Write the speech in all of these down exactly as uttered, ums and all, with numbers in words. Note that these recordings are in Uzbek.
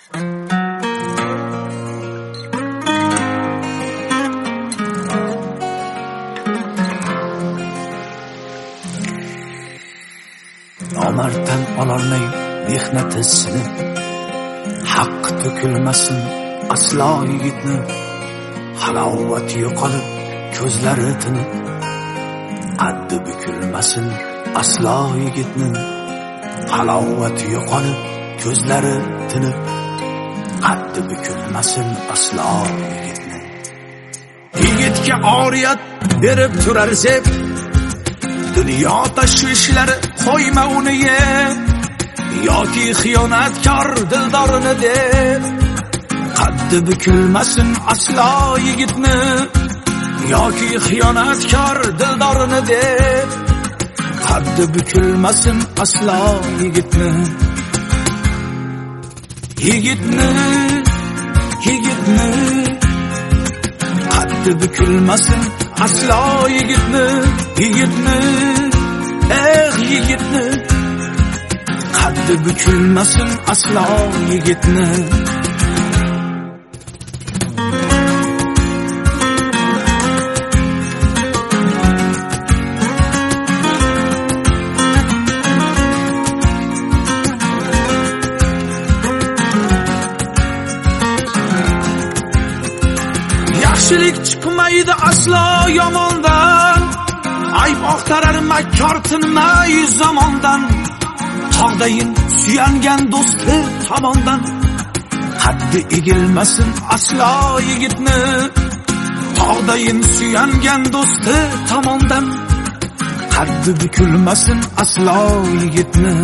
Nomarddan ololmay mehnati sinib, haq to'kilmasin aslo yigitni. Halovat yo'qolib ko'zlari tinib, qaddi bukilmasin aslo yigitni. Halovat yo'qolib ko'zlari tinib, qaddi bukilmasin aslo yigitni. Yigitga oriyat berib turar zeb, dunyo tashvishlari qo'yma uni yeb, yoki xiyonatkor dildorini deb, qaddi bukilmasin aslo yigitni. Yoki xiyonatkor dildorini deb, qaddi bukilmasin aslo yigitni. Yigitni, yigitni, qaddi bukilmasin aslo yigitni. Yigitni, eh yigitni, qaddi bukilmasin aslo yigitni. Yaxshilik chiqmaydi aslo yomondan, ayb oqtarar makkor tinmay zamondan. Tog'dayin suyangan do'sti tomondan, qaddi egilmasin aslo yigitni. Tog'dayin suyangan do'sti tomondan, qaddi bukilmasin aslo yigitni.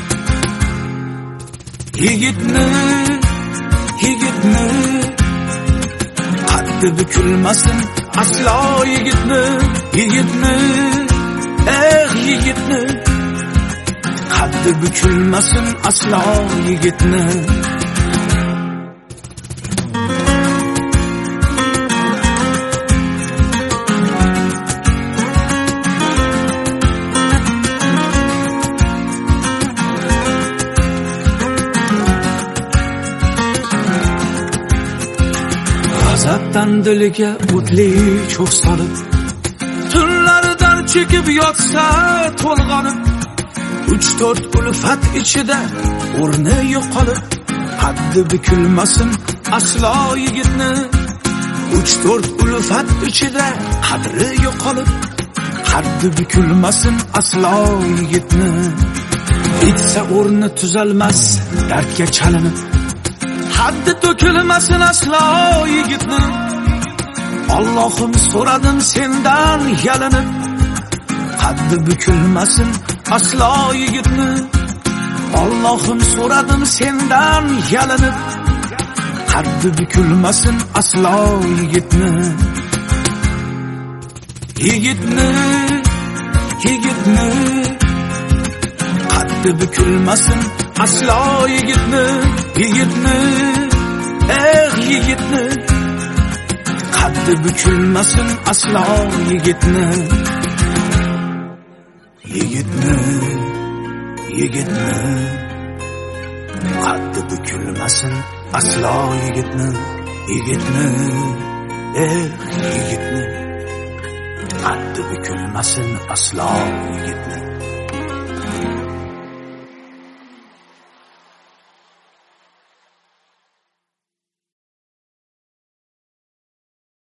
Yigitni, yigitni, qaddi bukilmasin aslo yigitni. Yigitni, eh yigitni, qaddi bukilmasin aslo yigitni. G'azabdan diliga o'tli cho'g' solib, tunlardan chekib yotsa to'lg'onib, uch to'rt ulfat ichida o'rni yo'qolib, qaddi bukilmasin aslo yigitni. Uch to'rt ulfat ichida qadri yo'qolib, qaddi bukilmasin aslo yigitni. Itsa o'rni tuzalmas dardga chalinib, qaddi to'kilmasin aslo yigitni. Allohim so'radim sendan yalinib, qaddi bukilmasin aslo yigitni. Allohim so'radim sendan yalinib, qaddi bukilmasin aslo yigitni. Yigitni, yigitni, qaddi bukilmasin aslo yigitni. Yigitni, eh yigitni, qaddi bukilmasin aslo yigitni. Yigitni, yigitni, qaddi bukilmasin aslo yigitni. Yigitni, eh yigitni, qaddi bukilmasin aslo yigitni.